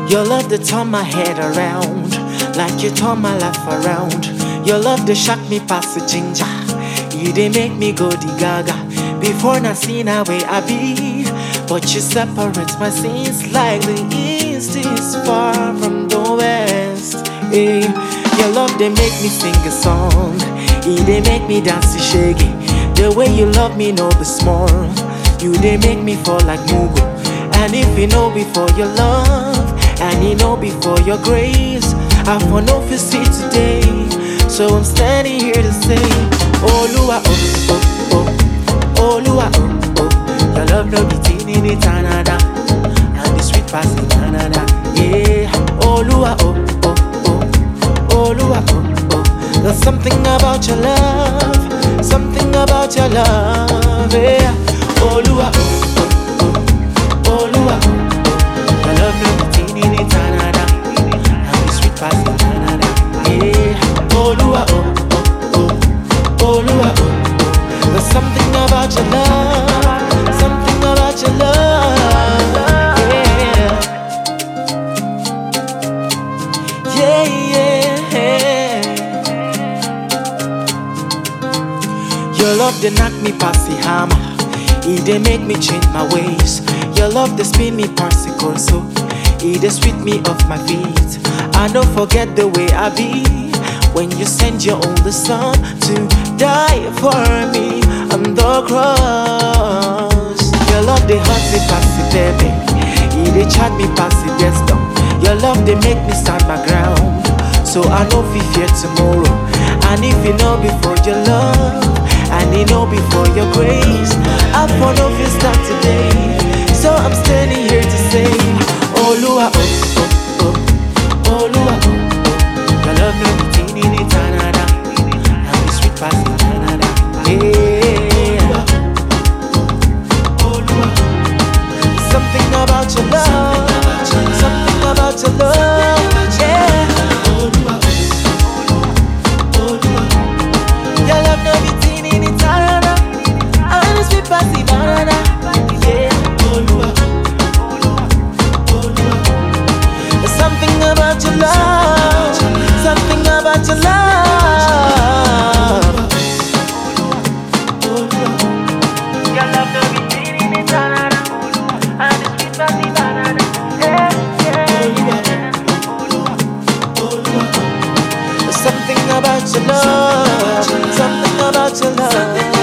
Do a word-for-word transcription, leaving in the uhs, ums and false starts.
Your love that turn my head around, like you turn my life around. Your love that shock me past the ginger. You they make me go the gaga. Before not seen a way I be, but you separate my sins like the east is far from the west. Hey, your love they make me sing a song. It they make me dance to shaggy. The way you love me no be small. You they make me fall like Mugu. And if you know before your love, and you know before your grace, I for no for see today. So I'm standing here to say, oh Lua, oh, oh, oh, oh Lua, oh, oh. Your love no be teen in it, Canada, and the sweet passing Canada. Yeah, oh Lua, oh, oh, oh, oh Lua, oh, oh. There's something about your love, something about your love, yeah. Oh Lua, oh, oh, oh, oh Lua, oh. Your love no be teen in it, Canada, and the sweet passing Canada. Yeah, oh Lua, oh, oh, oh, oh Lua, oh, oh. There's something about your love, something about your love, yeah, yeah, yeah. Your love they knock me past the hammer. It they make me change my ways. Your love they spin me past the console. It they sweep me off my feet. I don't forget the way I be when you send your only son to die for me on the cross. Your love they hurt me past the baby. It they chat me past the desktop. Your love they make me stand my ground. So I know if fear tomorrow. And if you know before your love, and you know before your grace, I for no if you start today. So I'm standing here to say, oh Lua, oh, oh, oh, oh Lua, oh, oh. Your love no be teen in it, Canada, and the sweet passing Canada. Yeah, oh Lua, something about your love, something about your love, yeah. Oh Lua, oh Lua, your love no be teen in it, Canada, and the sweet passing Canada. Yeah, oh Lua, oh Lua, there's something about your love, something about your love. Your love no be teen in it, Canada, and the sweet passing banana. Yeah, yeah, there's something about your love, something about your love.